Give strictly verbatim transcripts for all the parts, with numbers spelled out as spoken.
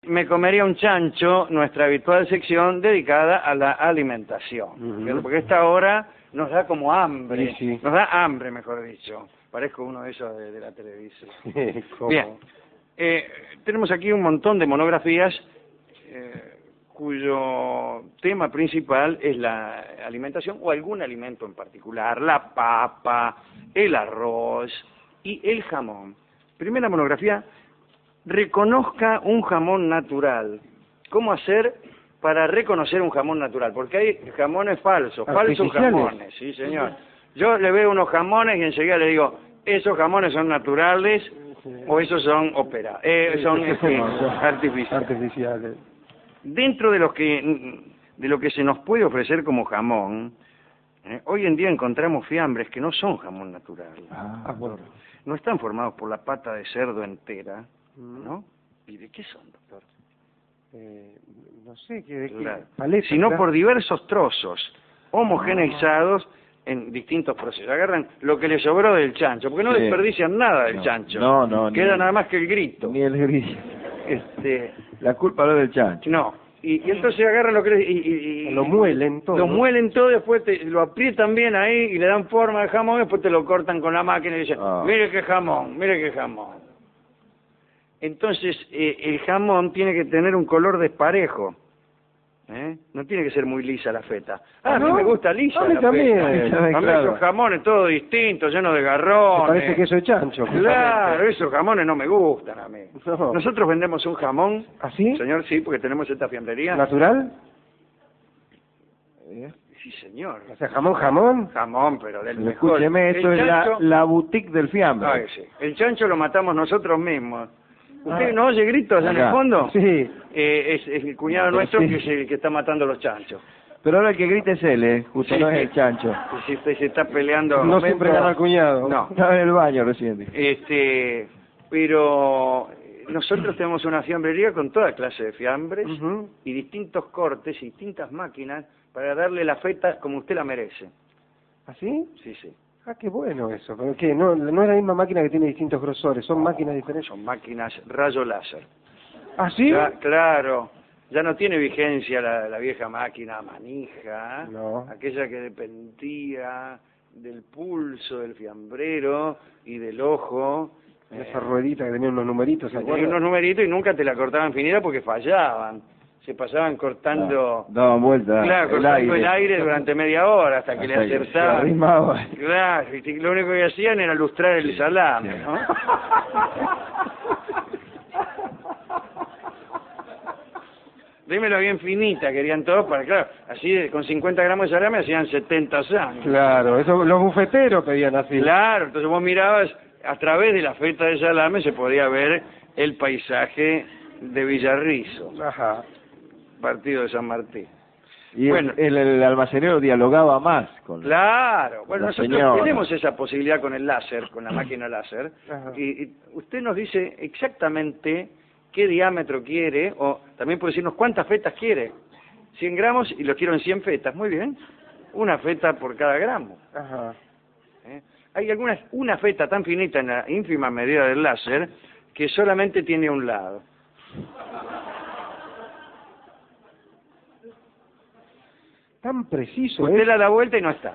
me comería un chancho, nuestra habitual sección dedicada a la alimentación. Uh-huh. Porque esta hora nos da como hambre, sí, sí. Nos da hambre, mejor dicho. Parezco uno de esos de, de la televisión. Bien, eh, tenemos aquí un montón de monografías eh, cuyo tema principal es la alimentación o algún alimento en particular, la papa, el arroz y el jamón. Primera monografía, reconozca un jamón natural. ¿Cómo hacer para reconocer un jamón natural? Porque hay jamones falsos, falsos jamones, sí señor. Yo le veo unos jamones y enseguida le digo, esos jamones son naturales o esos son opera, eh, son este, artificiales. artificiales. Dentro de los que de lo que se nos puede ofrecer como jamón, eh, hoy en día encontramos fiambres que no son jamón natural. Ah, bueno. No están formados por la pata de cerdo entera, ¿no? ¿Y de qué son, doctor? Eh, no sé, ¿qué, de claro. qué paleta, sino claro. por diversos trozos homogeneizados en distintos procesos. Agarran lo que le sobró del chancho, porque no sí. desperdician nada del no, chancho. No, no. Queda ni, nada más que el grito. Ni el grito. Este, la culpa no es del chancho. No. Y, y entonces agarran lo que le, y, y, y lo muelen todo. Lo muelen todo, después te, lo aprietan bien ahí y le dan forma de jamón, después te lo cortan con la máquina y dicen, oh. mire qué jamón, mire qué jamón. Entonces, eh, el jamón tiene que tener un color desparejo. ¿Eh? No tiene que ser muy lisa la feta. Ah, a mí ¿no? me gusta lisa. A mí la también. Feta. A mí claro. esos jamones todos distintos, llenos de garrones. Me parece que eso es chancho. Claro, esos jamones no me gustan a mí. No. Nosotros vendemos un jamón. ¿Así? Señor, sí, porque tenemos esta fiambrería. ¿Natural? ¿Eh? Sí, señor. O sea, jamón, jamón. Jamón, pero del pero mejor. Escúcheme, esto el es chancho... la, la boutique del fiambre. Ay, sí. El chancho lo matamos nosotros mismos. ¿Usted ah. no oye gritos en el fondo? Sí. Eh, es, es el cuñado nuestro sí. que es el que está matando a los chanchos. Pero ahora el que grita es él, ¿eh? Justo sí, no es el chancho. Si usted se está peleando... No siempre gana el cuñado. No. Estaba en el baño recién. Este, pero nosotros tenemos una fiambrería con toda clase de fiambres uh-huh. y distintos cortes y distintas máquinas para darle la feta como usted la merece. ¿Así? Sí, sí. Ah, qué bueno eso. ¿Pero qué? No, no es la misma máquina que tiene distintos grosores, son máquinas diferentes. Son máquinas rayo láser. ¿Ah, sí? Ya, claro. Ya no tiene vigencia la, la vieja máquina manija, no. aquella que dependía del pulso del fiambrero y del ojo. Esa eh, ruedita que tenía unos numeritos, ¿se acuerda? Tenía unos numeritos y nunca te la cortaban finita porque fallaban. Se pasaban cortando... No, daban vueltas. Claro, el cortando aire. el aire durante media hora hasta que hasta le acertaban. Claro, y lo único que hacían era lustrar el sí, salame, sí. ¿no? Dímelo bien finita, querían todos, para claro, así con cincuenta gramos de salame hacían setenta sangres. Claro, eso los bufeteros pedían así. Claro, entonces vos mirabas, a través de la feta de salame se podía ver el paisaje de Villarrizo. Ajá. Partido de San Martín. Y bueno, el, el, el almacenero dialogaba más con claro, bueno, nosotros señora. tenemos esa posibilidad con el láser, con la máquina láser, y, y usted nos dice exactamente qué diámetro quiere, o también puede decirnos cuántas fetas quiere. cien gramos y lo quiero en cien fetas, muy bien. Una feta por cada gramo. Ajá. ¿Eh? Hay algunas, una feta tan finita en la ínfima medida del láser que solamente tiene un lado. Tan preciso. Usted ¿eh? la da vuelta y no está.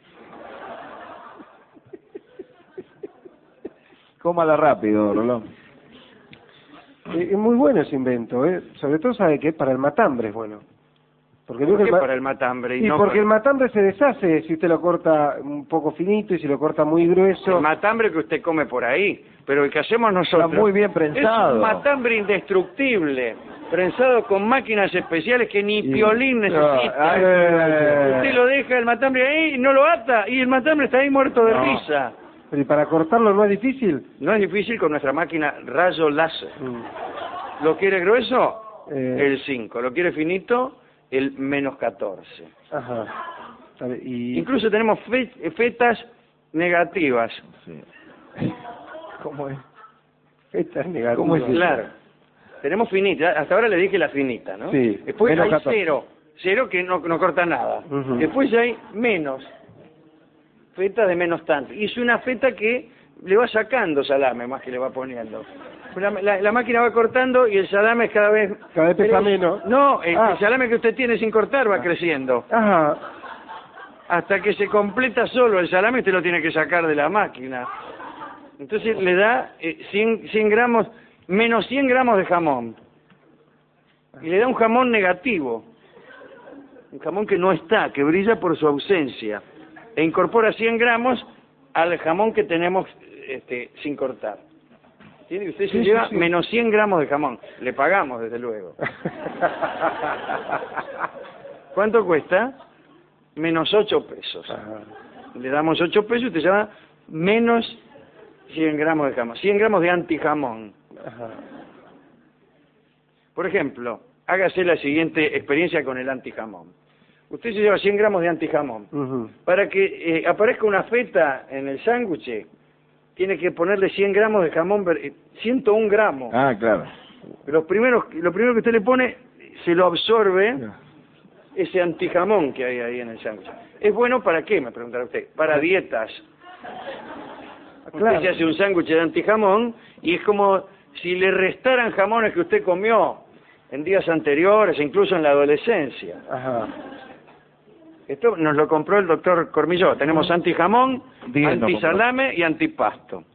Cómala rápido, Rolón. Eh, es muy bueno ese invento, ¿eh? Sobre todo, ¿sabe qué? Para el matambre es bueno. Porque ¿Por qué el ma... para el matambre? Y, y no porque para... el matambre se deshace si usted lo corta un poco finito y si lo corta muy grueso. El matambre que usted come por ahí, pero el que hacemos nosotros... Está muy bien prensado. Es un matambre indestructible, prensado con máquinas especiales que ni y... Piolín necesita. No, ay, ay, ay, usted lo deja el matambre ahí y no lo ata, y el matambre está ahí muerto de no. risa. Pero ¿y para cortarlo no es difícil? No es difícil con nuestra máquina rayo láser. Mm. ¿Lo quiere grueso? Eh... El cinco. ¿Lo quiere finito? El menos catorce. Ajá. Y... Incluso tenemos fe fetas negativas. Sí. ¿Cómo es? Fetas negativas. ¿Cómo es? Claro. Tenemos finita. Hasta ahora le dije la finita, ¿no? Sí. Después menos hay catorce. cero. Cero que no, no corta nada. Uh-huh. Después hay menos. Feta de menos tanto. Y es una feta que le va sacando salame más que le va poniendo. La, la, la máquina va cortando y el salame cada vez... Cada vez pesa menos. No, el, Ah. el salame que usted tiene sin cortar va creciendo. Ajá. Hasta que se completa solo el salame, usted lo tiene que sacar de la máquina. Entonces le da eh, cien, cien gramos, menos cien gramos de jamón. Y le da un jamón negativo. Un jamón que no está, que brilla por su ausencia. E incorpora cien gramos al jamón que tenemos este, sin cortar. ¿Entiende? Usted se Sí, lleva sí, sí. menos cien gramos de jamón. Le pagamos, desde luego. ¿Cuánto cuesta? Menos ocho pesos. Ajá. Le damos ocho pesos y usted lleva menos cien gramos de jamón. cien gramos de antijamón. Ajá. Por ejemplo, hágase la siguiente experiencia con el antijamón. Usted se lleva cien gramos de antijamón. Ujú. Para que eh, aparezca una feta en el sándwich, tiene que ponerle cien gramos de jamón, ver- eh, ciento un gramos. Ah, claro. Los primeros, lo primero que usted le pone, se lo absorbe ese antijamón que hay ahí en el sándwich. ¿Es bueno para qué? Me preguntará usted. Para dietas. Claro. Usted se hace un sándwich de antijamón y es como si le restaran jamones que usted comió en días anteriores, incluso en la adolescencia. Ajá. Esto nos lo compró el doctor Cormilló. Tenemos antijamón, Bien, lo antisalame y antipasto.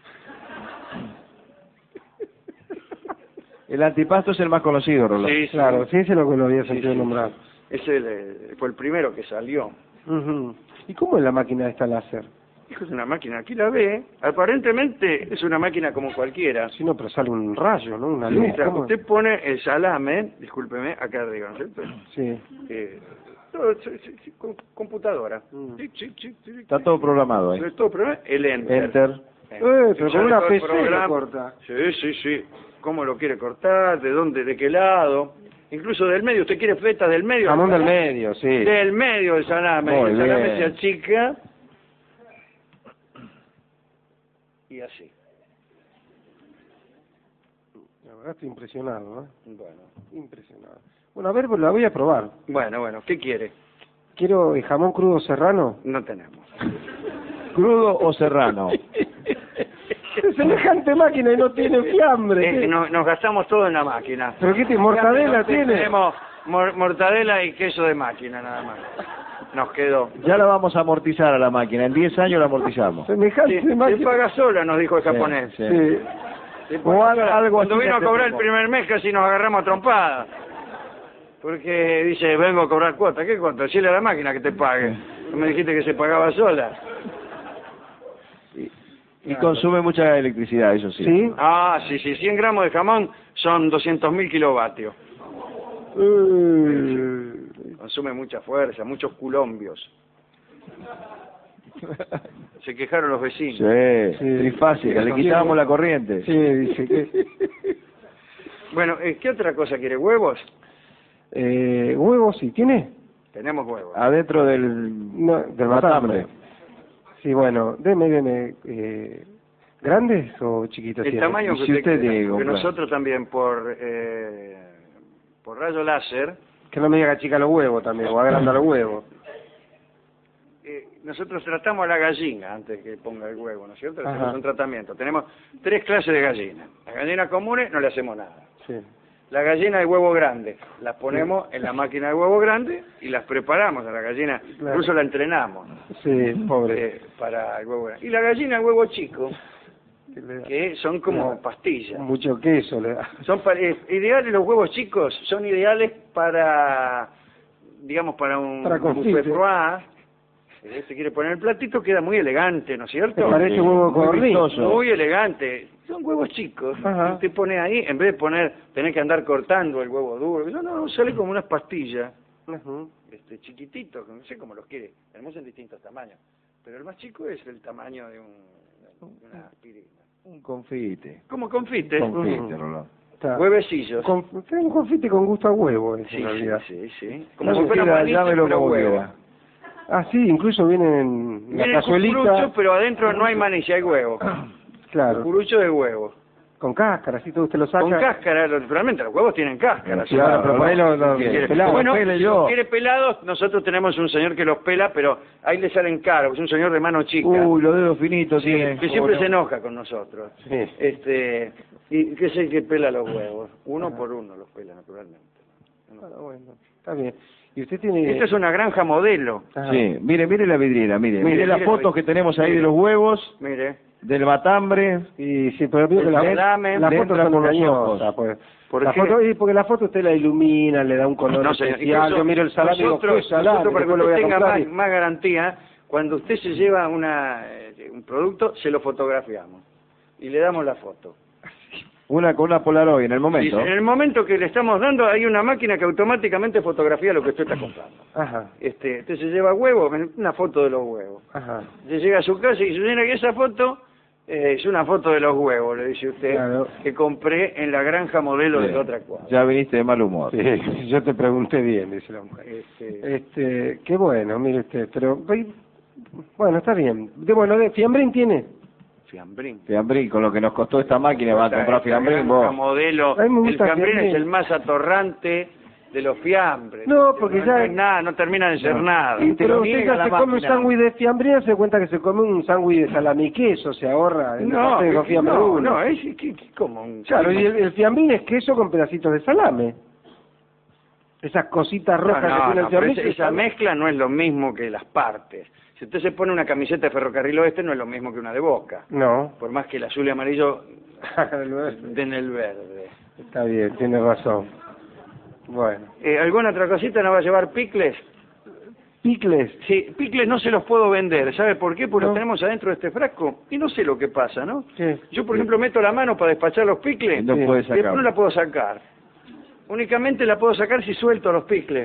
El antipasto es el más conocido, Rolón. Sí, sí. Claro, sí, ese es lo que lo había Sí, sentido sí. nombrar. Ese eh, fue el primero que salió. Ujú. ¿Y cómo es la máquina esta láser? Hijo, es una máquina, aquí la ve. Aparentemente es una máquina como cualquiera. Si no, pero sale un rayo, ¿no? Una Sí, luz. claro, ¿cómo? usted pone el salame, discúlpeme, acá arriba, ¿no es cierto? Sí. Eh, todo, sí, sí, sí, con computadora. Mm. Sí, sí, sí, sí, Está sí. todo programado ahí. Sobre todo, pero el enter. Enter. Eh, pero Ya con una todo el P C programa. lo corta. Sí, sí, sí. ¿Cómo lo quiere cortar? ¿De dónde? ¿De qué lado? Incluso del medio. ¿Usted quiere feta del medio? Jamón del medio, sí. Del medio del salame. Muy el salame bien. se achica. Y así. La verdad estoy impresionado, ¿eh? Bueno. Impresionado. Bueno, a ver, pues la voy a probar. Bueno, bueno. ¿Qué quiere? Quiero el jamón crudo serrano. No tenemos. ¿Crudo o serrano? Es semejante máquina y no tiene fiambre. Eh, no- nos gastamos todo en la máquina. ¿Pero qué tiene? ¿Mortadela tiene? Tenemos mor- mortadela y queso de máquina nada más. Nos quedó. Ya la vamos a amortizar a la máquina. En diez años la amortizamos. Semejante Sí, se máquina. paga sola, nos dijo el Sí, japonés. sí. Sí. Se O paga algo- sola. algo Cuando así vino a que cobrar el hacemos. primer mes casi nos agarramos a trompadas. Porque dice, vengo a cobrar cuota. ¿Qué cuota? Decirle a la máquina que te pague. No me dijiste que se pagaba sola. Y consume mucha electricidad, eso sí. ¿Sí? Ah, sí, sí. cien gramos de jamón son doscientos mil kilovatios. Eh, Consume mucha fuerza, muchos culombios. Se quejaron los vecinos. Sí, Sí. trifásica, le Sí. quitábamos la corriente. Sí, dice que... Bueno, eh, ¿qué otra cosa quiere? ¿Huevos? Eh, ¿Huevos sí tiene? Tenemos huevos. Adentro del, No, del matambre. Sí, bueno, deme, deme. Eh, ¿Grandes o chiquitos? El tiene? tamaño Y que si usted usted quiera, diga, porque claro. nosotros también por eh, por rayo láser, Que no me diga chica los huevos también, o agranda los huevos. eh, nosotros tratamos a la gallina antes que ponga el huevo, ¿no es cierto? Le Ajá. hacemos un tratamiento. Tenemos tres clases de gallinas. Las gallinas comunes no le hacemos nada. Sí. La gallina de huevo grande, las ponemos en la máquina de huevo grande y las preparamos a la gallina, Claro. incluso la entrenamos Sí, pobre. eh, para el huevo grande. Y la gallina de huevo chico, Que le da que son como No. pastillas. mucho queso le da. Son pa- eh, ideales los huevos chicos, son ideales para, digamos, para un Para confite. buffet froid. Eh, Se quiere poner el platito, queda muy elegante, ¿no es cierto? Me parece huevo de Muy codorniz. vistoso. Muy elegante. Son huevos chicos. Ajá. Usted pone ahí, en vez de poner, tener que andar cortando el huevo duro. No, no, sale como unas pastillas, Ujú. este, chiquititos, que no sé cómo los quiere. Tenemos en distintos tamaños. Pero el más chico es el tamaño de, un, de una aspirina. Un confite. Como confite. Confite, Ujú. Rolón. Está. Huevecillos. Con, tiene un confite con gusto a huevo, ese, Sí, en sí, realidad. sí, sí. Como Como si fuera quiera, manito, llámelo pero como huevo. quiera. Ah, sí, incluso viene en la Viene cazuelita. cucurucho, pero adentro no hay maní, si hay huevo. Claro, Cucurucho de huevo. con cáscara, así todo usted lo saca. Con cáscara, los- realmente los huevos tienen cáscara. Sí, ¿sí? Claro, pero no, por ahí lo, lo- ¿qué quiere? Quiere- pelado. bueno, pele si yo. los quiere pelados, nosotros tenemos un señor que los pela, pero ahí le salen caros, es un señor de mano chica, Uy, los dedos finitos sí, tiene. que siempre Pobre. se enoja con nosotros. Sí. Este, ¿Y qué es el que pela los huevos? Uno Ajá. por uno los pela, naturalmente. No. Bueno, bueno, está bien. ¿Y usted tiene...? Esta es una granja modelo. Ajá. Sí, mire, mire la vidriera, mire. Mire, mire las mire, fotos que tenemos ahí mire. de los huevos. Mire. Del matambre. Y sí, pero veo que la, salame, la foto son engañosas, pues. ¿Por la qué? Foto, y porque la foto usted la ilumina, le da un color no, especial. Incluso, yo miro el salame y digo, ¿qué salame? Nosotros, para que usted tenga más, y... más garantía, cuando usted se lleva una, eh, un producto, se lo fotografiamos. Y le damos la foto. Una con una Polaroid en el momento. Sí, en el momento que le estamos dando hay una máquina que automáticamente fotografía lo que usted está comprando. Ajá. Este, usted se lleva huevos, una foto de los huevos. Ajá. Se llega a su casa y se llena que esa foto eh, es una foto de los huevos, le dice usted, claro. que compré en la granja modelo sí. de la otra cuadra. Ya viniste de mal humor. Sí, yo te pregunté bien, dice la mujer. Este, este qué bueno, mire usted, pero bueno, está bien. De bueno, de fiambrín tiene. Fiambrín. Fiambrín, con lo que nos costó esta máquina, va a comprar fiambrín vos. Modelo, el fiambrín, fiambrín es el más atorrante de los fiambres. No, porque no, ya... No es nada, no termina de ser no. nada. Y, pero usted ya se come un sándwich de fiambrín, se cuenta que se come un sándwich de salami y queso, se ahorra. En no, de que, no, no, es que, que, como un... Claro, y el, el fiambrín es queso con pedacitos de salame. Esas cositas rojas no, no, que tiene no, el fiambrín. Esa, esa mezcla no es lo mismo que las partes. Si usted se pone una camiseta de Ferrocarril Oeste, no es lo mismo que una de Boca. No. Por más que el azul y amarillo den el verde. Está bien, tiene razón. Bueno. Eh, ¿Alguna otra cosita no va a llevar picles? ¿Picles? Sí, picles no se los puedo vender. ¿Sabe por qué? Porque no. los tenemos adentro de este frasco y no sé lo que pasa, ¿no? ¿Qué? Yo, por ejemplo, meto la mano para despachar los picles no sí. puede y después sacar. no la puedo sacar. Únicamente la puedo sacar si suelto los picles.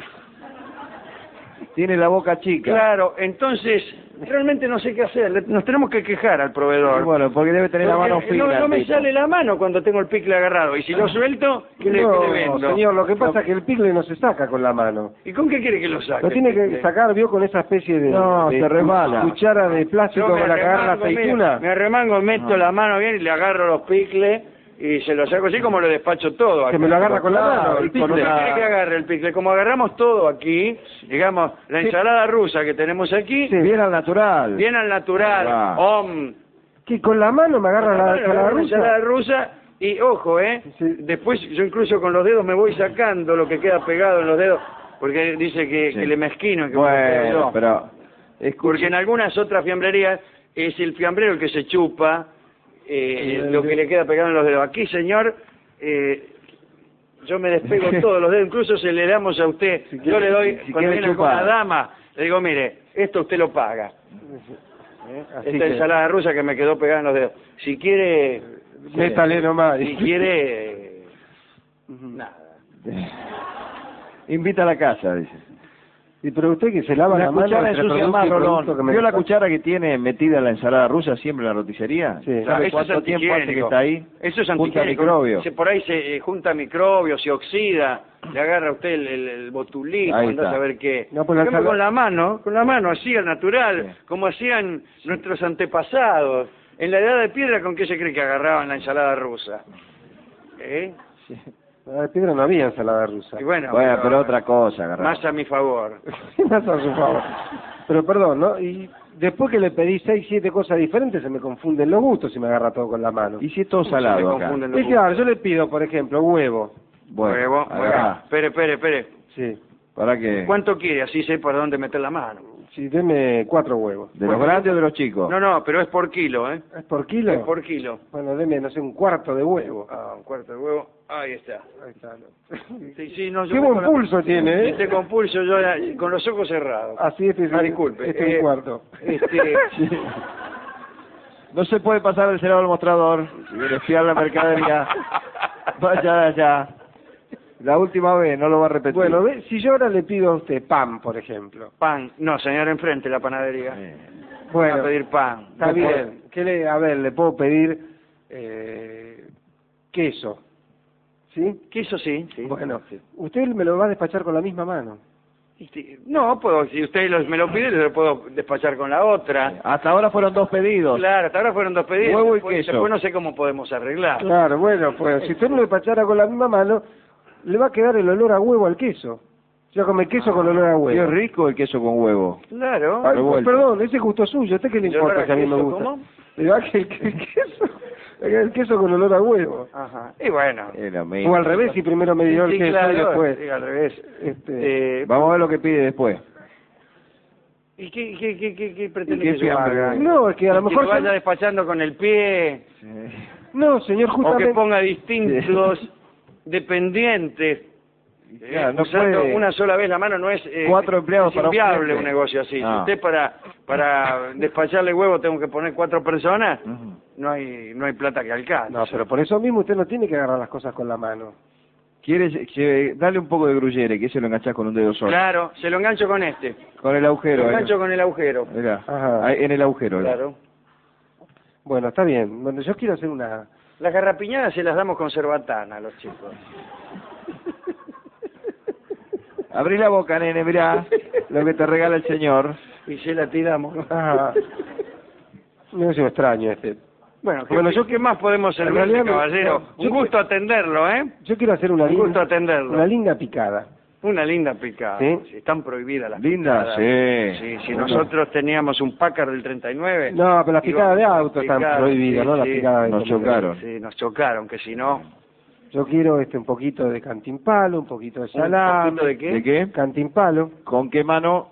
Tiene la boca chica. Claro, entonces, realmente no sé qué hacer. Nos tenemos que quejar al proveedor. Y bueno, porque debe tener porque la mano fina. No, no me tipo. sale la mano cuando tengo el picle agarrado. Y si lo suelto, ¿qué le, no, ¿qué le vendo? Señor, lo que pasa no. es que el picle no se saca con la mano. ¿Y con qué quiere que lo saque? Lo tiene que sacar, vio, con esa especie de, no, de se resbala. cuchara de plástico para cagar la aceituna. Mire, me arremango, meto no. la mano bien y le agarro los picles. Y se lo saco así como lo despacho todo. Que me lo agarra con la mano. El picle. ¿Qué quiere que agarre el picle? Como agarramos todo aquí, digamos, la ensalada sí. rusa que tenemos aquí. Sí, bien al natural. Bien al natural. Ah. Om. Que con la mano me agarra la, la, la, la, la ensalada rusa. Y ojo, ¿eh? Sí. Después yo incluso con los dedos me voy sacando lo que queda pegado en los dedos. Porque dice que, sí. que le mezquino. Que bueno, pero... Porque en algunas otras fiambrerías es el fiambrero el que se chupa. Eh, lo que le queda pegado en los dedos. Aquí, señor, eh, yo me despego todos los dedos, incluso se le damos a usted, si yo quiere, le doy, si cuando viene con la dama, le digo, mire, esto usted lo paga. ¿Eh? Esta que... ensalada rusa que me quedó pegada en los dedos. Si quiere... Métale nomás. Si quiere... Eh, nada. Invita a la casa, dice. Y pero usted que se lava la, la cuchara mano... ensucia más, Rolón. ¿Vio la cuchara que tiene metida en la ensalada rusa siempre en la roticería? Sí. ¿Sabe Eso cuánto es tiempo hace que está ahí? Eso es junta microbios. Se, por ahí se eh, junta microbios, se oxida, le agarra a usted el, el, el botulito, anda a saber qué. No, pues la con la mano, con la mano, así al natural, sí. como hacían sí. nuestros antepasados. En la edad de piedra, ¿con qué se cree que agarraban la ensalada rusa? ¿Eh? Sí. En la de piedra no había ensalada rusa. Y bueno, bueno, pero, pero otra cosa, agarraba. Más a mi favor. Más a su favor. Pero perdón, ¿no? Y después que le pedí seis, siete cosas diferentes, se me confunden los gustos si me agarra todo con la mano. ¿Y si es todo salado acá? Y claro, yo le pido, por ejemplo, huevo. Bueno, huevo, bueno. Espere, espere, espere. Sí. ¿Para qué? ¿Cuánto quiere? Así sé por dónde meter la mano. Sí, deme cuatro huevos. ¿De los grandes o de los chicos? No, no, pero es por kilo, ¿eh? ¿Es por kilo? Es por kilo. Bueno, deme, no sé, un cuarto de huevo. Ah, un cuarto de huevo. Ahí está. Ahí está. Sí, sí, no, Qué buen pulso la... tiene, ¿eh? Este con pulso, yo con los ojos cerrados. Así es, ah, disculpe. Este es eh, un cuarto. Este... sí. No se puede pasar del cerebro al mostrador y espiar la mercadería. Vaya allá. La última vez, no lo va a repetir. Bueno, ve, si yo ahora le pido a usted pan, por ejemplo. Pan. No, señor, enfrente la panadería. Eh. Bueno, a pedir pan. Está bien. Puedo... ¿Qué le, a ver, le puedo pedir eh, queso. ¿Sí? Queso sí. sí. Bueno, sí. Usted me lo va a despachar con la misma mano. No, puedo, si usted los, me lo pide, lo puedo despachar con la otra. Hasta ahora fueron dos pedidos. Claro, hasta ahora fueron dos pedidos. Huevo y después, queso. Después no sé cómo podemos arreglar. Claro, bueno, pues si usted me lo despachara con la misma mano, le va a quedar el olor a huevo al queso. Ya come queso con olor a huevo. Qué rico el queso con huevo. Claro. Ay, pues, perdón, ese es gusto suyo. ¿A usted qué le importa que a mí me gusta? ¿Cómo? Le va que el, el queso... El queso con olor a huevo. Ajá. Y bueno. O al revés, si primero me dio el sí, queso claro, y después. sí, al revés. Este... Eh, Vamos a ver lo que pide después. ¿Y qué, qué, qué, qué, qué pretende ¿Qué que yo haga? No, es que a lo mejor... Que vaya se... despachando con el pie. Sí. No, señor, justamente... O que ponga distintos sí. dependientes. Claro, eh, no usando puede... una sola vez la mano no es... Eh, cuatro empleados es inviable un, un negocio así. No. Si usted para para despacharle huevo tengo que poner cuatro personas, uh-huh. no hay no hay plata que alcance. No, pero por eso mismo usted no tiene que agarrar las cosas con la mano. ¿Quieres que darle un poco de gruyere, que se lo enganchás con un dedo solo? Claro, se lo engancho con este. Con el agujero. Se lo engancho ahí. Con el agujero. Mirá, Ajá. Ahí, en el agujero. Claro. Bueno, está bien. Bueno, yo quiero hacer una... Las garrapiñadas se las damos con cerbatana a los chicos. Abrí la boca, nene, mirá lo que te regala el señor. Y se la tiramos. Ajá. No es extraño este. Bueno, bueno, yo qué más podemos servirle, caballero. No, un gusto atenderlo, ¿eh? Yo quiero hacer una un linda, gusto atenderlo. Una linda picada. Una linda picada. ¿Sí? Si están prohibidas las Linda, picadas. Sí. Sí, si bueno. Nosotros teníamos un Packard del treinta y nueve. No, pero las picadas de auto están prohibidas, sí, ¿no? Las sí, picadas de nos chocaron. Sí, nos chocaron, que si no... Yo quiero este un poquito de cantimpalo, un poquito de salame. ¿Un poquito de qué? ¿De qué? Cantimpalo. ¿Con qué mano?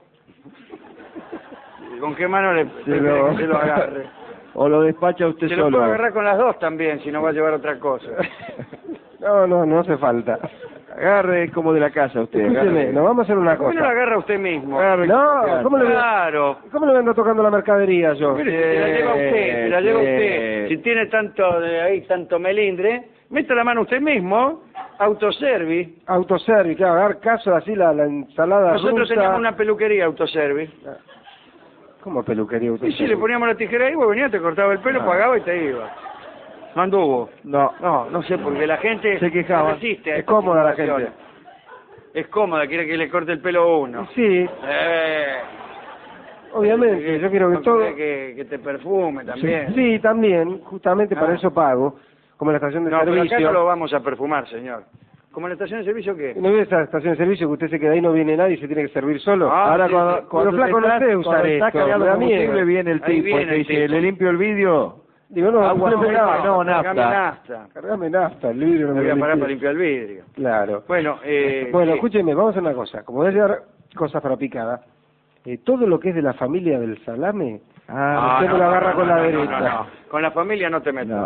¿Con qué mano le se lo, que se lo agarre? ¿O lo despacha usted se solo? Se lo puede agarrar con las dos también, si no va a llevar otra cosa. No, no, no hace falta. Agarre como de la casa usted. Escúcheme, nos vamos a hacer una cosa. ¿Por qué no la agarra usted mismo? Agarre, no, ¿cómo le, claro. ¿cómo le vengo tocando la mercadería yo? Mire, se la lleva usted, se la lleva usted. Si tiene tanto de ahí, tanto melindre, mete la mano usted mismo, autoservice. Autoservice, claro, agarrar caso así la, la ensalada Nosotros rusa. teníamos una peluquería autoservice. ¿Cómo peluquería autoservice? Y si le poníamos la tijera ahí, vos venías, te cortaba el pelo, ah. pagaba y te iba. No anduvo. No. No, no sé, porque la gente se quejaba. Resiste es cómoda la gente. Es cómoda, quiere que le corte el pelo a uno. Sí. Eh. Obviamente, que, yo quiero que no todo... Que, que te perfume también. Sí, sí también, justamente ah. para eso pago, como en la estación de no, servicio. No, pero acá no lo vamos a perfumar, señor. ¿Como en la estación de servicio qué? ¿No ve esa estación de servicio que usted se queda ahí, no viene nadie y se tiene que servir solo? Ah, Ahora sí, cuando, sí. cuando, cuando no sé usar esto, me da miedo. Viene el tipo y te dice, le limpio el vidrio. Digo, no, agua no, no, no, nafta. Cargame nafta. Cargame nafta, el vidrio no me voy a parar para limpiar el vidrio. Claro. Bueno, eh... Bueno, ¿qué? Escúcheme, vamos a hacer una cosa. Como voy a llevar cosas para picada, eh, todo lo que es de la familia del salame, ah, usted no, me lo no, agarra no, con no, la no, derecha. No, no, no. Con la familia no te metas. No.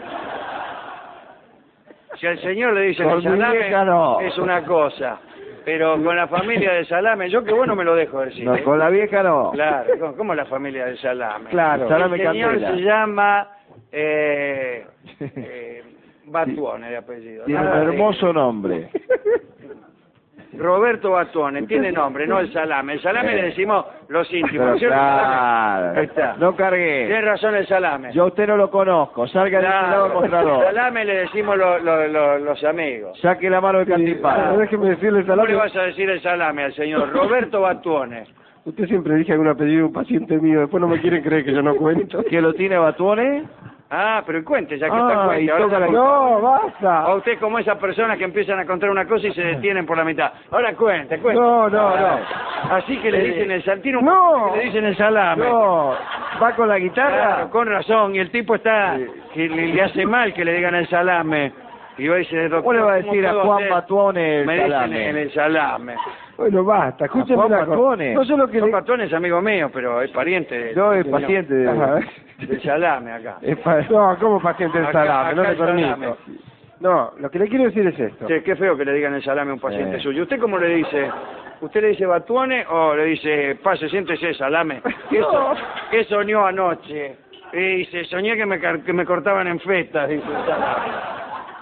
Si al señor le dicen el salame, no. es una cosa. Pero con la familia de salame, yo que bueno me lo dejo decir. No, ¿eh? Con la vieja no. Claro, ¿cómo la familia del salame? Claro. Salame el señor Candela. se llama eh, eh, Batuone de apellido. Tiene un hermoso nombre. Roberto Batuone, tiene nombre, no el salame. El salame eh. le decimos los íntimos. Pero claro, ahí está. No cargué. Tiene razón el salame. Yo a usted no lo conozco, salga claro. de este lado del mostrador. Salame le decimos lo, lo, lo, los amigos. Saque la mano del cantimpalo. Sí, déjeme decirle el salame. ¿Cómo le vas a decir el salame al señor Roberto Batuone? Usted siempre dije algún apellido de un paciente mío, después no me quieren creer que yo no cuento. ¿Que lo tiene Batuone? Ah, pero cuente, ya que ah, está cuente. Ahora la... No, basta. O usted como esas personas que empiezan a contar una cosa y se detienen por la mitad. Ahora cuente, cuente. No, no, no. Así que le dicen el saltino, no. que le dicen el salame. No, va con la guitarra. Claro, con razón, y el tipo está, sí. que le, le hace mal que le digan el salame. Y va y dice, doctor, ¿cómo le va a decir a Juan Batuone el me salame? Me dicen en el salame. Bueno, basta, escúcheme una cosa. No solo que Juan le... Batuone es amigo mío, pero es pariente de... No, es paciente de... Ajá. del salame acá. Es pa... No, ¿cómo paciente del salame? Acá no te permito. No, lo que le quiero decir es esto. Sí, qué feo que le digan el salame a un paciente eh. suyo. ¿Usted cómo le dice? ¿Usted le dice Batuone o le dice, pase, siéntese, salame? ¿Qué, no. so... ¿Qué soñó anoche? Y dice, soñé que me, car... que me cortaban en fetas, dice el salame.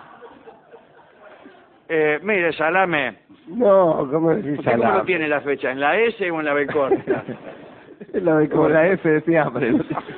Eh, mire, salame. No, ¿cómo decís ¿Usted salame? cómo lo tiene la fecha? ¿En la S o en la B corta? En la B corta. Con la F de fiambre.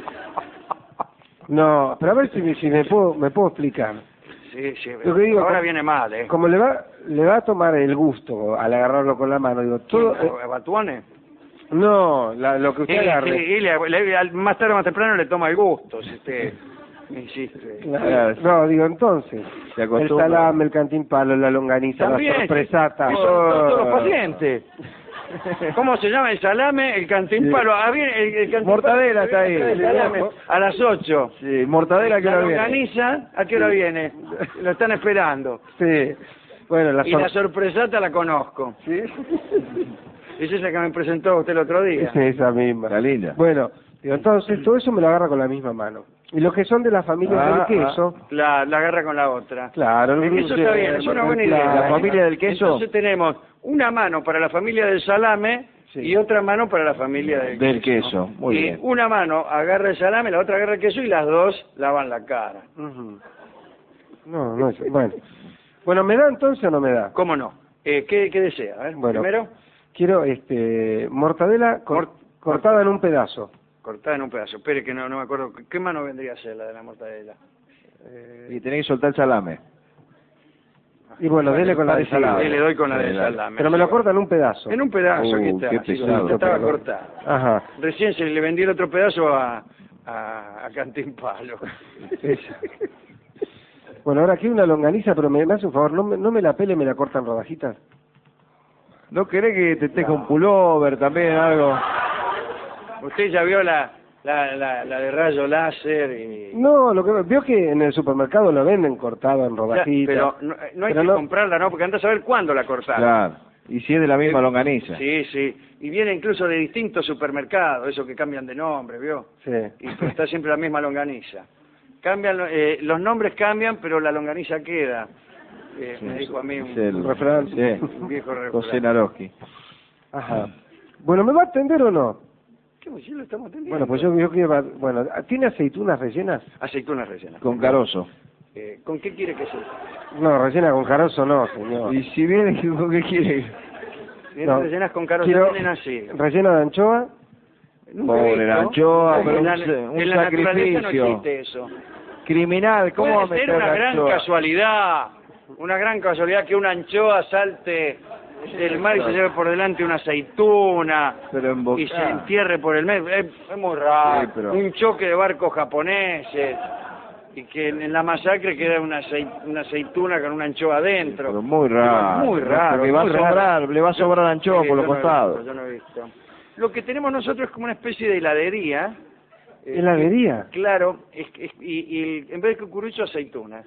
No, pero a ver si, si me puedo me puedo explicar. Sí, sí. Lo que digo, ahora como, viene mal, ¿eh? Como le va le va a tomar el gusto al agarrarlo con la mano, digo, todo... ¿Eh, ¿Batuone? No, la, lo que usted sí, agarre. Sí, y le, le, más tarde o más temprano le toma el gusto, si usted insiste. Claro. No, digo, entonces, el salame, el cantimpalo, la longaniza, también, la sorpresata. Sí, son todos los pacientes. ¿Cómo se llama? El salame, el cantimpalo. Sí. Ah, bien, el, el cantimpalo. Mortadela está ahí. El salame, a las ocho. Sí, mortadela, ¿a qué hora viene? La organiza, ¿a qué hora sí. viene? Lo están esperando. Sí. Bueno, la y la sorpresata la conozco. ¿Sí? Es esa que me presentó usted el otro día. Es esa misma. La linda. Bueno, digo, entonces todo eso me lo agarra con la misma mano. Y los que son de la familia ah, del queso... Ah, la, la agarra con la otra. Claro. El queso está bien, es una buena idea. La familia del queso... Entonces tenemos una mano para la familia del salame sí. y otra mano para la familia del, del queso. queso. Muy y bien. Una mano agarra el salame, la otra agarra el queso y las dos lavan la cara. Uh-huh. No, no es... Bueno. Bueno, ¿me da entonces o no me da? ¿Cómo no? Eh, ¿qué, ¿Qué desea? A ver, bueno, primero... Quiero este mortadela cor, Mort cortada en un pedazo. Cortada en un pedazo. Espere que no, no me acuerdo. ¿Qué mano vendría a ser la de la mortadela? Eh... Y tenés que soltar el salame. Y bueno, dele con la de salame. Le doy con la de salame. Pero me lo corta en un pedazo. En un pedazo, uh, aquí está. Qué pesado. Sí, estaba cortado. Ajá. Recién se le vendí el otro pedazo a, a, a Cantimpalo. Bueno, ahora aquí una longaniza, pero me, me hace un favor, no me, no me la pele, me la cortan rodajitas. ¿No querés que te teja no. un pullover también, algo? Usted ya vio la, la, la, la de rayo láser y... No, lo que veo que en el supermercado lo venden cortado en rodajitas. Ya, pero no, no hay pero que no... comprarla, ¿no? Porque anda a saber cuándo la cortaron. Claro, y si es de la misma eh, longaniza. Sí, sí, y viene incluso de distintos supermercados, esos que cambian de nombre, ¿vio? Sí. Y está siempre la misma longaniza. Cambian, eh, los nombres cambian, pero la longaniza queda. Eh, sí, me dijo a mí un, el, un refrán, sí. un viejo refrán. José Naroski. Ajá. Bueno, ¿me va a atender o no? ¿Qué pues, sí lo estamos atendiendo? Bueno, pues yo, yo quiero... Bueno, ¿tiene aceitunas rellenas? Aceitunas rellenas. Con carozo. Eh, ¿Con qué quiere que sea? No, rellena con carozo no, señor. ¿Y si viene, con qué quiere? Vienen no. rellenas con carozo, quiero... vienen así. ¿Rellena de anchoa? Pobre la anchoa, pero en la, un, un en la sacrificio. No existe eso. Criminal, ¿cómo va a meter ser una gran anchoa? casualidad, una gran casualidad que una anchoa salte del mar y se lleve por delante una aceituna pero y se entierre por el medio. Es, es muy raro. Sí, pero... Un choque de barcos japoneses y que en la masacre queda una, aceit una aceituna con una anchoa adentro. Pero muy raro. Muy raro. Porque va a sobrar, le va a sobrar anchoa sí, por los no costados. Yo no he visto. Lo que tenemos nosotros es como una especie de heladería. ¿Heladería? Eh, claro, es, es, y, y en vez de cucurucho, aceitunas.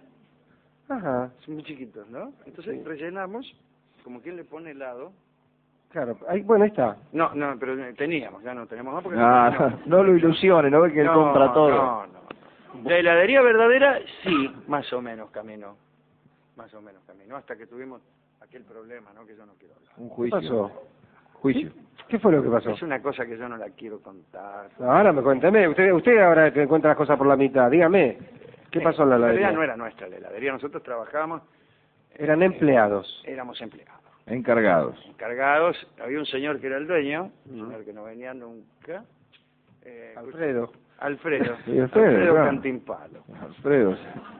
Ajá. Son muy chiquitos, ¿no? Entonces sí. rellenamos, como quien le pone helado. Claro, ahí, bueno, ahí está. No, no, pero teníamos, ya no tenemos más porque... Ah, no, no, no lo ilusione, no ve que él no, compra todo. No, no. La heladería verdadera, sí, más o menos caminó. Más o menos caminó, hasta que tuvimos aquel problema, ¿no? Que yo no quiero hablar. Un juicio. ¿Qué pasó? Juicio. ¿Sí? ¿Qué fue lo que pasó? Es una cosa que yo no la quiero contar. No, ahora me cuénteme, usted, usted ahora que cuenta las cosas por la mitad, dígame, ¿qué pasó en la heladería? La heladería no era nuestra, la heladería, nosotros trabajábamos... Eran eh, empleados. Éramos empleados. Encargados. Encargados, había un señor que era el dueño, un uh-huh. señor que no venía nunca. Eh, Alfredo. Alfredo. Sí, Alfredo, Alfredo claro. Cantimpalo. Alfredo.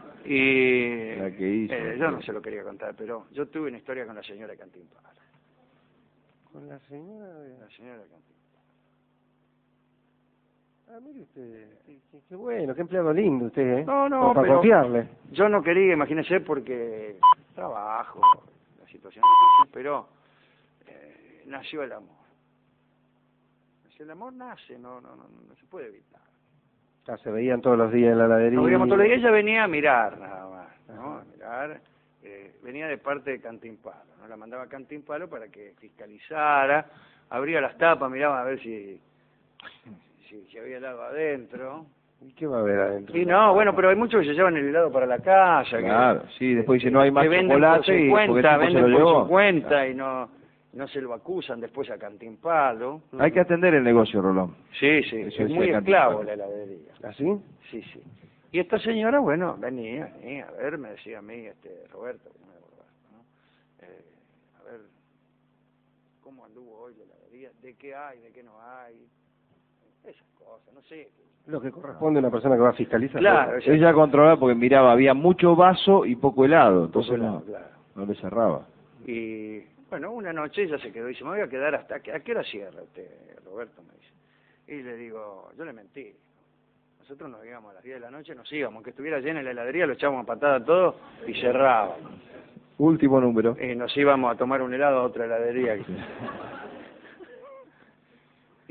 Y la que hizo, eh, yo no se lo quería contar, pero yo tuve una historia con la señora Cantimpalo. ¿Con la señora? De... La señora Cantimpalo. Ah, mire usted, qué, qué, qué bueno, qué empleado lindo usted, ¿eh? No, no, como para pero confiarle. Yo no quería, imagínese, porque trabajo, la situación, pero eh, nació el amor. El amor nace, no, no, no, no se puede evitar. Ya se veían todos los días en la heladería. No veíamos todos los días, ella venía a mirar nada más, ¿no? A mirar, eh, venía de parte de Cantimpalo, ¿no? La mandaba a Cantimpalo para que fiscalizara, abría las tapas, miraba a ver si, si, si había helado adentro. ¿Y qué va a haber adentro? Y no, bueno, pero hay muchos que se llevan el helado para la casa. Claro, que, sí, después dice no hay más que venden chocolate por su y cuenta, porque venden se lo por llevó. su cuenta Claro. y no... No se lo acusan después a Cantimpalo. Hay que atender el negocio, Rolón. Sí, sí, Eso es muy esclavo la heladería. ¿Así? Sí, sí. Y esta señora, bueno, venía, venía, a ver, me decía a mí, este, Roberto, ¿no? Eh, a ver, ¿cómo anduvo hoy la heladería? ¿De qué hay, de qué no hay? Esas cosas, no sé. Lo que corresponde a una persona que va a fiscalizar. Claro. Ella controlaba porque miraba, había mucho vaso y poco helado, entonces Poco helado, no, claro. no le cerraba. Y... Bueno, una noche ella se quedó y dice, me voy a quedar hasta... que ¿A qué hora cierra usted, Roberto? Me dice. Y le digo, yo le mentí. Nosotros nos íbamos a las diez de la noche, nos íbamos. Aunque estuviera llena la heladería, lo echábamos a patada todo y cerrábamos. Último número. Y nos íbamos a tomar un helado a otra heladería.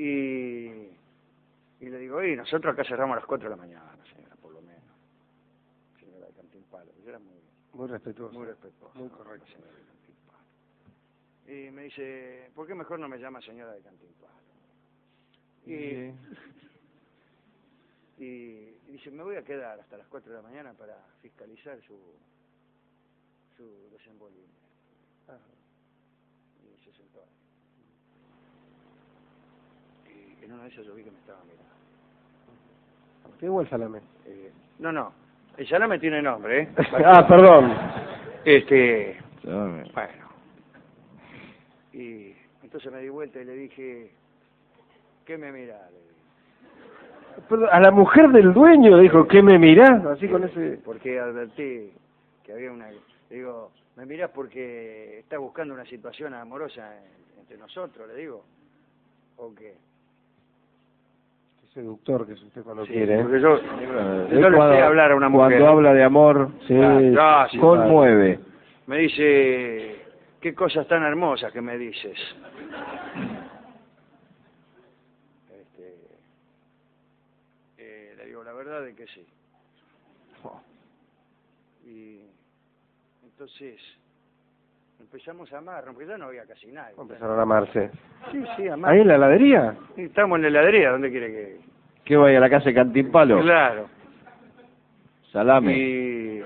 Y, y le digo, y nosotros acá cerramos a las cuatro de la mañana, señora, por lo menos. Señora de Cantimpalo. Yo era muy, muy respetuoso. Muy respetuoso. Muy correcto. Señora de Cantimpalo. Y me dice, ¿por qué mejor no me llama señora de Cantimpalo? Y, Sí. y, y dice, me voy a quedar hasta las cuatro de la mañana para fiscalizar su, su desenvolvimiento. Ah. Y se sentó ahí. Y en una de esas yo vi que me estaba mirando. ¿Usted o el salame? Eh, no, no. El salame tiene nombre, ¿eh? Ah, perdón. Este... Salame. Bueno. Y entonces me di vuelta y le dije, ¿qué me mirá? Le dije. Pero a la mujer del dueño dijo, ¿qué me mirás? Así con ese... Porque advertí que había una... Le digo, ¿me mirás porque está buscando una situación amorosa entre nosotros? Le digo. ¿O qué? Seductor que es usted cuando Sí, quiere. porque yo, Eh, yo le cuando, sé hablar a una mujer. Cuando habla de amor, Sí, Ah, sí, conmueve. me dice, qué cosas tan hermosas que me dices. Este, eh, le digo, la verdad es que sí. Y entonces empezamos a amarnos, porque ya no había casi nadie. Empezaron a amarse. Sí, sí, amarnos. ¿Ahí en la heladería? Sí, estamos en la heladería, ¿dónde quiere que...? ¿Qué vaya a la casa de Cantimpalo? Claro. Salame. Y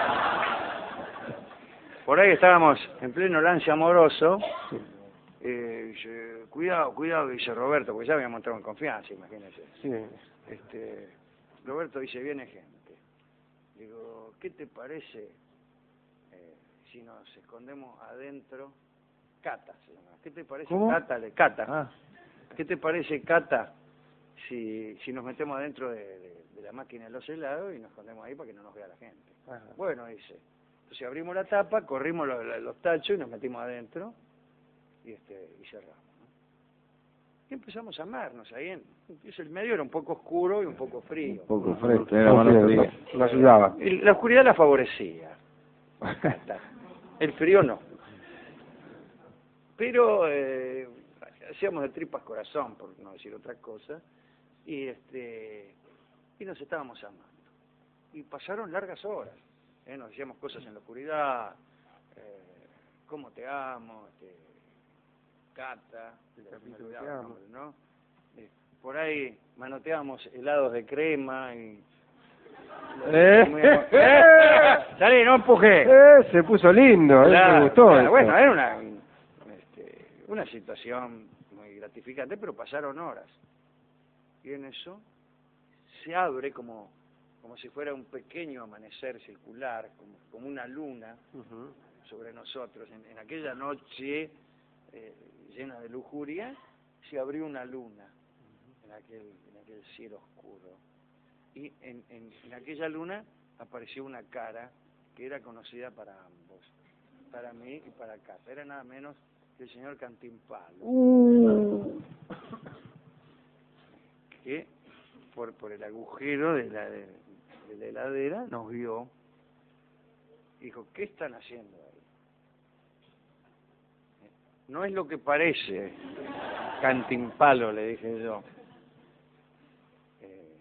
por ahí estábamos en pleno lance amoroso. Eh, dice, cuidado, cuidado, dice Roberto, porque ya habíamos entrado en confianza, imagínese. Sí. Este, Roberto dice, viene gente. Digo, ¿qué te parece eh, si nos escondemos adentro? Cata se llama. ¿Qué te parece, ¿Cómo? Cata? Le, Cata. Ah. ¿Qué te parece, Cata, si, si nos metemos adentro de, de, de la máquina de los helados y nos escondemos ahí para que no nos vea la gente? Ajá. Bueno, dice. Entonces abrimos la tapa, corrimos los, los tachos y nos metimos adentro y este y cerramos, ¿no? Y empezamos a amarnos ahí. En, el medio era un poco oscuro y un poco frío. Un poco fresco, era mano fría. No ayudaba. Y la oscuridad la favorecía. El frío no. Pero eh, hacíamos de tripas corazón, por no decir otra cosa, y este y nos estábamos amando. Y pasaron largas horas. ¿eh? Nos hacíamos cosas en la oscuridad, eh, cómo te amo, este, Cata, me olvidaba el nombre, ¿no? Eh, por ahí manoteábamos helados de crema y... ¿Eh? ¡Eh! ¡Salí, no empujé! Eh, se puso lindo, eh, Claro, me gustó. claro, eso. bueno, era una, este, una situación muy gratificante, pero pasaron horas. Y en eso se abre como, como si fuera un pequeño amanecer circular, como, como una luna Uh-huh. sobre nosotros. En, en aquella noche eh, llena de lujuria, se abrió una luna en aquel, en aquel cielo oscuro. Y en, en, en aquella luna apareció una cara que era conocida para ambos, para mí y para Cata. Era nada menos que el señor Cantimpalo, Uh. que por, por el agujero de la, de, de la heladera nos vio. Dijo, ¿qué están haciendo ahí? No es lo que parece, Cantimpalo, le dije yo. Eh,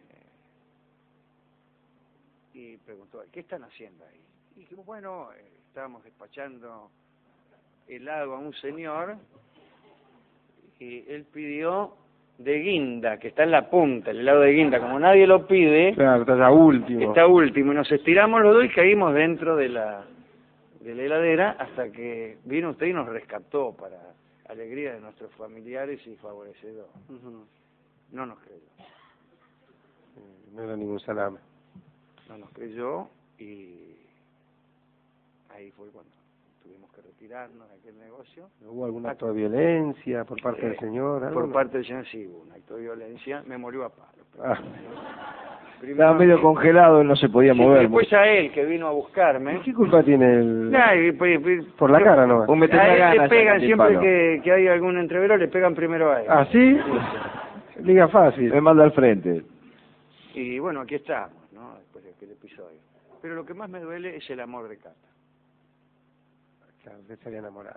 y preguntó, ¿qué están haciendo ahí? Y dijimos, bueno, eh, estábamos despachando helado a un señor y él pidió de guinda, que está en la punta, el helado de guinda, como nadie lo pide, Claro, está ya último. está último, y nos estiramos los dos y caímos dentro de la, de la heladera hasta que vino usted y nos rescató para alegría de nuestros familiares y favorecedor. Uh-huh. No nos creyó. Eh, No era ningún salame. No nos creyó y ahí fue cuando tuvimos que retirarnos de aquel negocio. ¿Hubo algún acto de violencia por parte Eh, del señor? ¿Algo? Por No. parte del señor, sí, hubo un acto de violencia, me murió a palo. Ah. Estaba medio congelado, él no se podía Sí, mover. después a él, que vino a buscarme. ¿Y qué culpa tiene el...? Nah, y, pues, pues, Por la cara nomás. Un meter a la él gana, le pegan ese siempre Cantimpalo. que, que hay algún entrevero, le pegan primero a él. ¿Ah, sí? Liga fácil. Me manda al frente. Y bueno, aquí estamos, ¿no? Después de aquel episodio. Pero lo que más me duele es el amor de Cata. Claro, usted se había enamorado.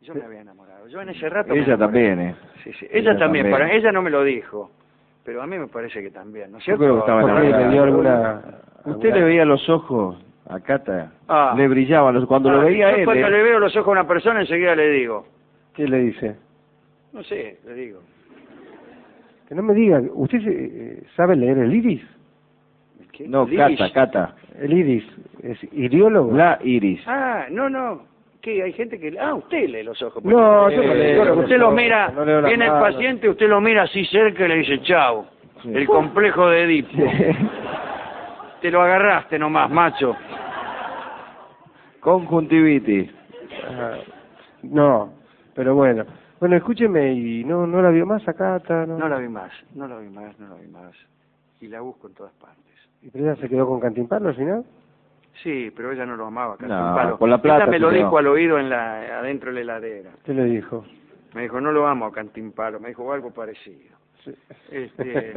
Yo me había enamorado. Yo en ese rato... Ella también, ¿eh? Sí, sí. Ella, ella también. también. Para, ella no me lo dijo. Pero a mí me parece que también, ¿no es cierto? Yo creo que estaba enamorada. ¿Le dio alguna... Usted alguna... le veía los ojos a Cata. Ah. Le brillaban los... Cuando ah, lo veía yo él... Cuando eh... le veo los ojos a una persona, enseguida le digo. ¿Qué le dice? No sé, le digo. Que no me diga, ¿usted eh, sabe leer el iris? ¿El qué? No, ¿El Cata, iris? Cata. El iris, ¿es iriólogo? La iris. Ah, no, no. ¿Qué? Hay gente que... Ah, usted lee los ojos. No, yo no leo. leo. Usted lo mira, no leo viene el mano. paciente, usted lo mira así cerca y le dice, chao. Sí. El complejo de Edipo. Te lo agarraste nomás, macho. Conjuntivitis. Ajá. No, pero bueno. Bueno, escúcheme, ¿y no no la vio más acá? No, no la vi más, no la vi más, no la vi más. Y la busco en todas partes. ¿Y pero ella se quedó con Cantimpalo al final? Sí, pero ella no lo amaba, No, Cantimpalo. con la plata Ella me lo se quedó. dijo al oído en la, adentro de la heladera. ¿Qué le dijo? Me dijo, no lo amo a Cantimpalo. Me dijo algo parecido. Sí. Este...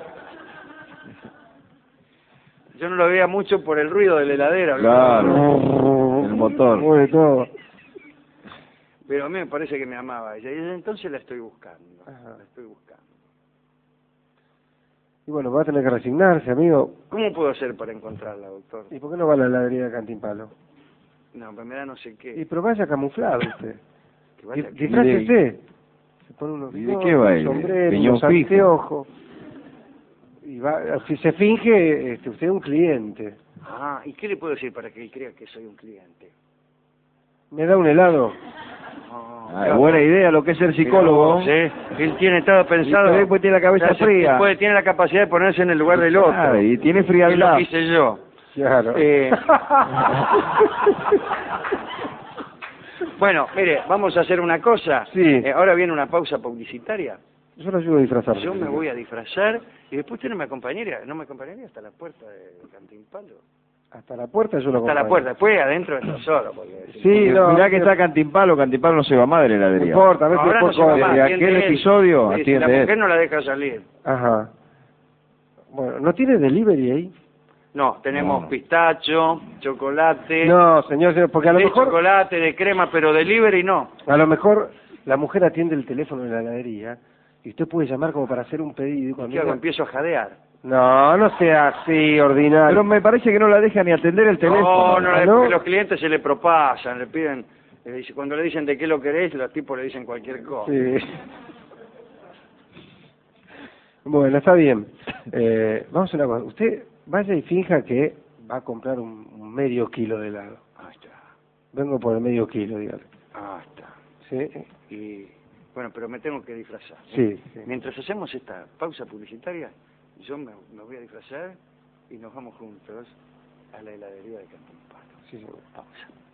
Yo no lo veía mucho por el ruido de la heladera. Claro, el motor. Mueve todo. Pero a mí me parece que me amaba ella. Y desde entonces la estoy buscando. Ajá. La estoy buscando. Y bueno, va a tener que resignarse, amigo. ¿Cómo puedo hacer para encontrarla, doctor? ¿Y por qué no va a la heladería de Cantimpalo? No, pues me da no sé qué. Y pero vaya camuflado usted. Que vaya Di- que- Disfrácese. Se pone unos ¿Y de qué va él? sombreros, Piñón unos fijo. anteojos. Y va, si se finge, este, usted es un cliente. Ah, ¿y qué le puedo decir para que él crea que soy un cliente? ¿Me da un helado? No, Ah, buena idea lo que es ser psicólogo. Sí, él tiene todo pensado. Y después tiene la cabeza O sea, fría. Después tiene la capacidad de ponerse en el lugar del otro. Claro, y tiene Es lo frialdad. que hice yo. Claro. Eh, Bueno, mire, vamos a hacer una cosa. Sí. Eh, ahora viene una pausa publicitaria. Yo lo ayudo a disfrazar. Yo me voy a disfrazar y después usted no me acompañaría, no me acompañaría hasta la puerta de Cantimpalo. Hasta la puerta yo lo Hasta la acompaño. puerta, después adentro está solo. Porque, Sí, no. Mirá que está Cantimpalo, Cantimpalo no se va más de la No heladería. importa, a veces Ahora no por se va cosas. más, de atiende aquel él. episodio, Sí, atiende la él. mujer no la deja salir. Ajá. Bueno, ¿no tiene delivery ahí? No, tenemos No. pistacho, chocolate, No, señor, señor, porque a lo de mejor chocolate, de crema, pero delivery no. a lo mejor la mujer atiende el teléfono de la heladería y usted puede llamar como para hacer un pedido. y cuando ¿Qué hago? ella- Empiezo a jadear. No, no sea así, ordinario. Pero me parece que no la deja ni atender el teléfono. No, no, ¿Ah, le- no? porque los clientes se le propasan, le piden, le dice- cuando le dicen de qué lo querés, los tipos le dicen cualquier cosa. Sí. Bueno, está bien. Eh, vamos a una cosa. Usted vaya y finja que va a comprar un, un medio kilo de helado. Ah, está, Vengo por el medio kilo, dígale. ah, está. ¿Sí? Y, bueno, pero me tengo que disfrazar. Sí. sí. Mientras hacemos esta pausa publicitaria, yo me, me voy a disfrazar y nos vamos juntos a la heladería de Cantimpalo. Sí, señor. Pausa.